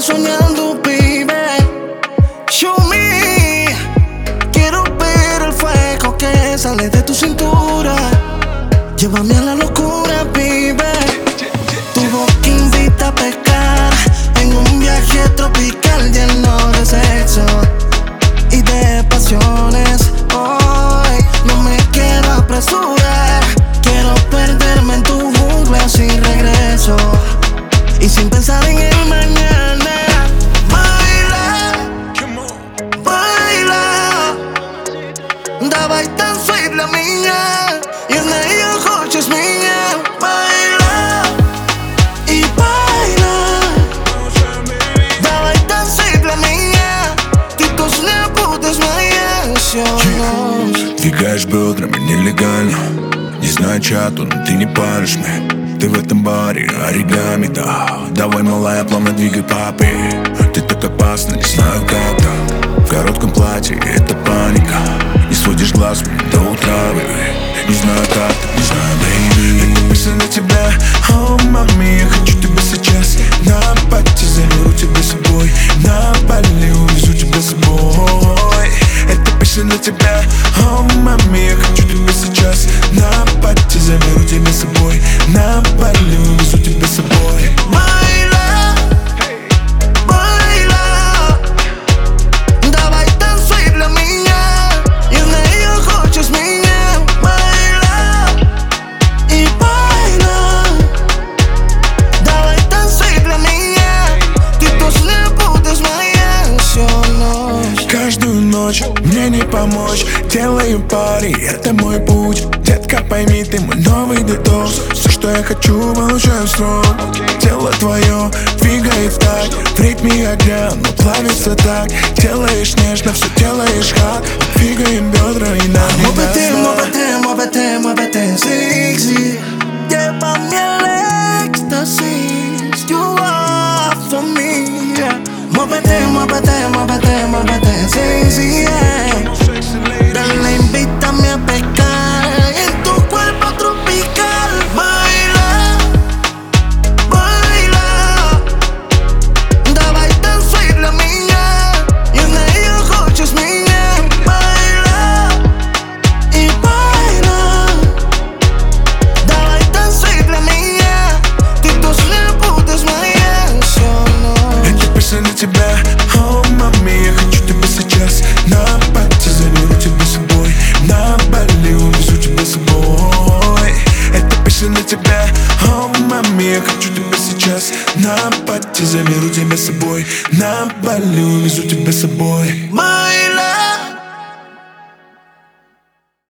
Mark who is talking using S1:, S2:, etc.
S1: soñando, baby. Show me. Quiero ver el fuego que sale de tu cintura. Llévame a la locura, baby. Tu boca invita a pescar en un viaje tropical lleno de sexo y de pasiones. Hoy no me quiero apresurar. Quiero perderme en tu jungla sin regreso y sin pensar en el mañana. Baila, baila. Давай танцуй для меня. Я знаю, хочешь меня. Baila y baila. Давай танцуй для меня. Ты точно будешь моя.
S2: Двигаешь бедрами нелегально. Не знаю чату, но ты не паришь мне. Ты в этом баре оригами, да. Давай, малая, плавно двигай папи. Ты так опасна, не знаю как так. В коротком платье это паника. Не сводишь глаз мне до утра, baby. Не знаю как, не знаю, baby. Это песня для тебя, о, мами. Я хочу тебя сейчас на пати. Заберу тебя с собой на Бали, увезу тебя с собой. Это песня для тебя, о, мами. Я хочу тебя сейчас на пати. Заберу тебя с собой на Бали, увезу тебя с собой.
S1: Baila, baila. Давай танцуй для меня. Я знаю, хочешь меня. Baila y baila. Давай танцуй для меня. Ты точно будешь моя всю ночь.
S2: Каждую ночь мне не помочь. Делаю пари, это мой путь. Детка, пойми, ты мой новый детокс. Все, что я хочу, получаю срок. Тело твое двигает в такт, в ритме огня, но плавится так. Делаешь нежно, все делаешь хат. Двигаем бедра и нам не
S1: Muévete,
S2: назад.
S1: muévete, muévete, muévete, sexy. Llévame al éxtasis. You are for me, yeah. Muévete, muévete, muévete, muévete, sexy, yeah. Dale, invítame a pescar en tu cuerpo tropical. Baila, baila. Давай танцуй для меня. Я знаю, хочешь меня. Baila y baila. Давай танцуй для меня. Ты точно будешь моя всю ночь.
S2: Это песня для тебя, о, мами. Я хочу тебя сейчас на пати. Заберу тебя с собой на Бали, увезу тебя с собой. Это песня для тебя, о, мами. Я хочу тебя сейчас на пати. Заберу тебя с собой на Бали, увезу тебя с собой.
S1: Baila.